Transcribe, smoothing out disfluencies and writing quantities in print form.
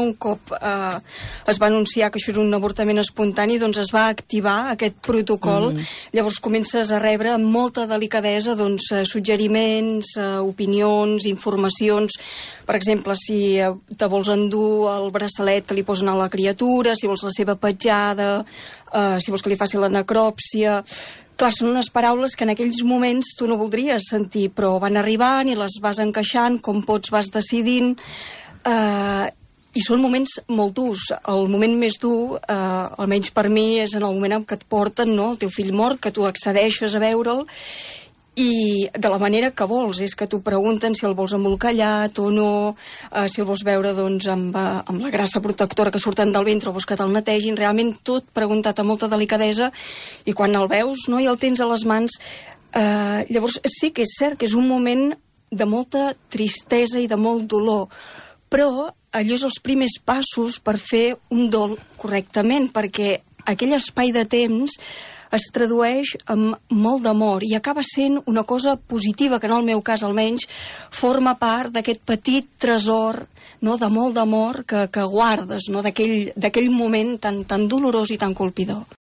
un cop es va anunciar que això era un avortament espontani, doncs es va activar aquest protocol. Llavors comences a rebre amb molta delicadesa suggeriments, opinions, informacions. Per exemple, si te vols endur el braçalet que li posen a la criatura, si vols la seva petjada, si vols que li faci la necròpsia. Clar, són unes paraules que en aquells moments tu no voldries sentir, però van arribant i les vas encaixant, com pots vas decidint, i són moments molt durs. El moment més dur, almenys per mi, és en el moment en què et porten, no?, el teu fill mort, que tu accedeixes a veure'l, i de la manera que vols. És que t'ho pregunten si el vols embolcallat o no, si el vols veure amb la grassa protectora que surten del ventre o vols que te'l netegin. Realment tot preguntat amb molta delicadesa, i quan el veus, no?, i el tens a les mans, llavors sí que és cert que és un moment de molta tristesa i de molt dolor, però allò és els primers passos per fer un dol correctament, perquè aquell espai de temps es tradueix amb molt d'amor i acaba sent una cosa positiva que, en el meu cas almenys, forma part d'aquest petit tresor, no?, de molt d'amor que guardes, no?, d'aquell moment tan dolorós i tan colpidor.